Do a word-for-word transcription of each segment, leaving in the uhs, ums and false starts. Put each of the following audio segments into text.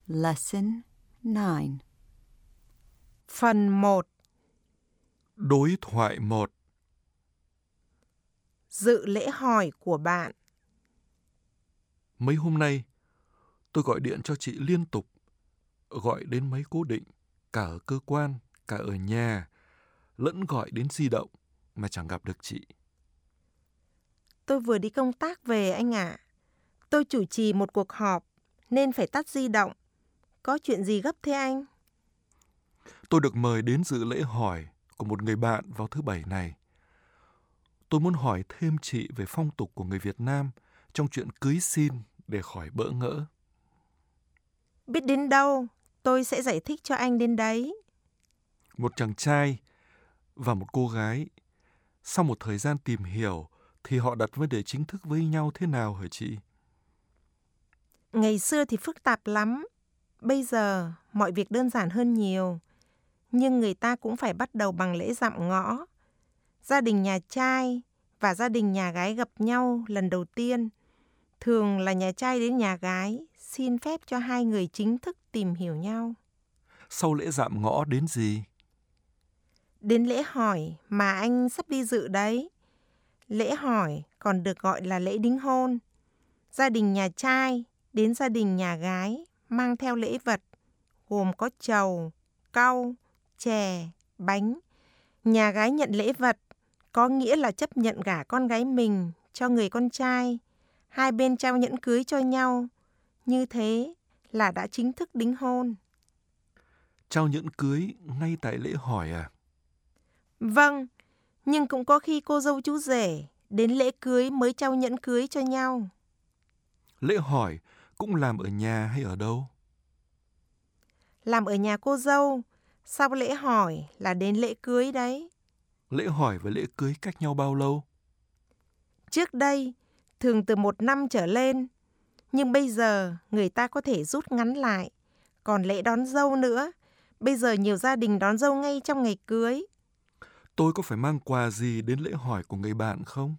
Lesson nine. Phần một. Đối thoại một. Dự lễ hỏi của bạn. Mấy hôm nay, tôi gọi điện cho chị liên tục, gọi đến máy cố định, cả ở cơ quan, cả ở nhà, lẫn gọi đến di động mà chẳng gặp được chị. Tôi vừa đi công tác về anh ạ. Tôi chủ trì một cuộc họp nên phải tắt di động. Có chuyện gì gấp thế anh? Tôi được mời đến dự lễ hỏi của một người bạn vào thứ Bảy này. Tôi muốn hỏi thêm chị về phong tục của người Việt Nam trong chuyện cưới xin để khỏi bỡ ngỡ. Biết đến đâu, tôi sẽ giải thích cho anh đến đấy. Một chàng trai và một cô gái, sau một thời gian tìm hiểu thì họ đặt vấn đề chính thức với nhau thế nào hả chị? Ngày xưa thì phức tạp lắm. Bây giờ mọi việc đơn giản hơn nhiều. Nhưng người ta cũng phải bắt đầu bằng lễ dạm ngõ. Gia đình nhà trai và gia đình nhà gái gặp nhau lần đầu tiên. Thường là nhà trai đến nhà gái xin phép cho hai người chính thức tìm hiểu nhau. Sau lễ dạm ngõ đến gì? Đến lễ hỏi mà anh sắp đi dự đấy. Lễ hỏi còn được gọi là lễ đính hôn. Gia đình nhà trai đến gia đình nhà gái mang theo lễ vật gồm có trầu, cau, chè, bánh. Nhà gái nhận lễ vật có nghĩa là chấp nhận gả con gái mình cho người con trai. Hai bên trao nhẫn cưới cho nhau. Như thế là đã chính thức đính hôn. Trao nhẫn cưới ngay tại lễ hỏi à? Vâng, nhưng cũng có khi cô dâu chú rể đến lễ cưới mới trao nhẫn cưới cho nhau. Lễ hỏi cũng làm ở nhà hay ở đâu? Làm ở nhà cô dâu, sau lễ hỏi là đến lễ cưới đấy. Lễ hỏi và lễ cưới cách nhau bao lâu? Trước đây, thường từ một năm trở lên, nhưng bây giờ người ta có thể rút ngắn lại. Còn lễ đón dâu nữa, bây giờ nhiều gia đình đón dâu ngay trong ngày cưới. Tôi có phải mang quà gì đến lễ hỏi của người bạn không?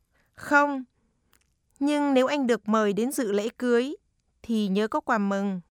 Không, nhưng nếu anh được mời đến dự lễ cưới, thì nhớ có quà mừng.